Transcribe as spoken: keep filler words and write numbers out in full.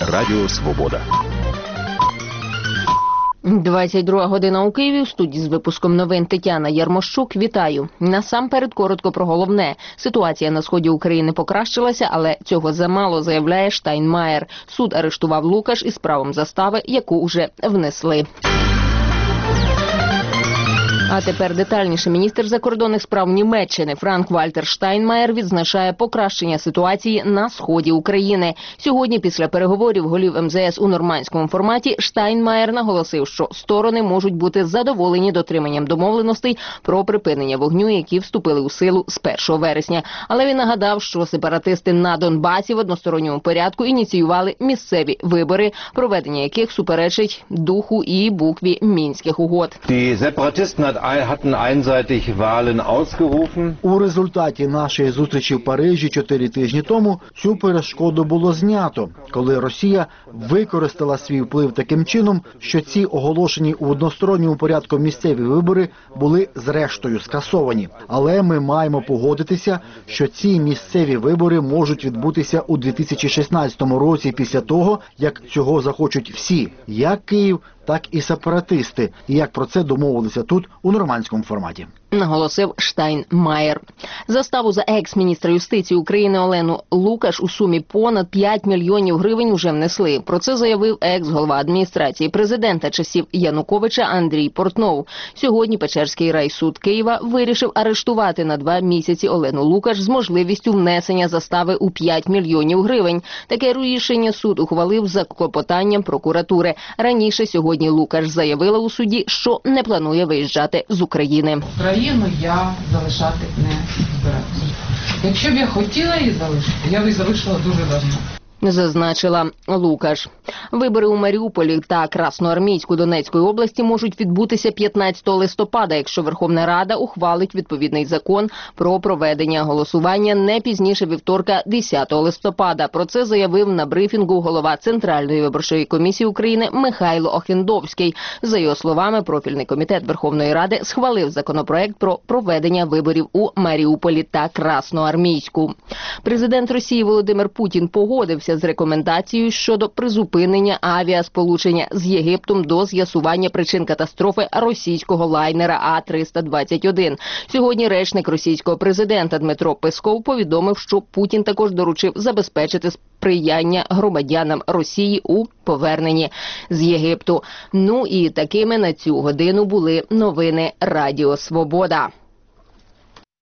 Радіо Свобода. двадцять друга година у Києві. В студії з випуском новин Тетяна Ярмощук. Вітаю. Насамперед коротко про головне. Ситуація на сході України покращилася, але цього замало, заявляє Штайнмаєр. Суд арештував Лукаш із правом застави, яку уже внесли. А тепер детальніше. Міністр закордонних справ Німеччини Франк-Вальтер Штайнмаєр відзначає покращення ситуації на сході України. Сьогодні, після переговорів голів ем зе ес у нормандському форматі, Штайнмаєр наголосив, що сторони можуть бути задоволені дотриманням домовленостей про припинення вогню, які вступили у силу з першого вересня. Але він нагадав, що сепаратисти на Донбасі в односторонньому порядку ініціювали місцеві вибори, проведення яких суперечить духу і букві Мінських угод. У результаті нашої зустрічі в Парижі чотири тижні тому цю перешкоду було знято, коли Росія використала свій вплив таким чином, що ці оголошені у односторонньому порядку місцеві вибори були зрештою скасовані. Але ми маємо погодитися, що ці місцеві вибори можуть відбутися у дві тисячі шістнадцятому році після того, як цього захочуть всі, як Київ, так і сепаратисти, і як про це домовилися тут у нормандському форматі. Наголосив Штайнмаєр. Заставу за екс-міністра юстиції України Олену Лукаш у сумі понад п'ять мільйонів гривень уже внесли. Про це заявив екс-голова адміністрації президента часів Януковича Андрій Портнов. Сьогодні Печерський райсуд Києва вирішив арештувати на два місяці Олену Лукаш з можливістю внесення застави у п'ять мільйонів гривень. Таке рішення суд ухвалив за клопотанням прокуратури. Раніше сьогодні Лукаш заявила у суді, що не планує виїжджати з України. Країну я залишати не збираюся. Якщо б я хотіла її залишити, я б її залишила дуже давно. Зазначила Лукаш. Вибори у Маріуполі та Красноармійську Донецької області можуть відбутися п'ятнадцятого листопада, якщо Верховна Рада ухвалить відповідний закон про проведення голосування не пізніше вівторка десятого листопада. Про це заявив на брифінгу голова Центральної виборчої комісії України Михайло Охендовський. За його словами, профільний комітет Верховної Ради схвалив законопроект про проведення виборів у Маріуполі та Красноармійську. Президент Росії Володимир Путін погодився з рекомендацією щодо призупинення авіасполучення з Єгиптом до з'ясування причин катастрофи російського лайнера А триста двадцять один. Сьогодні речник російського президента Дмитро Песков повідомив, що Путін також доручив забезпечити сприяння громадянам Росії у поверненні з Єгипту. Ну і такими на цю годину були новини Радіо Свобода.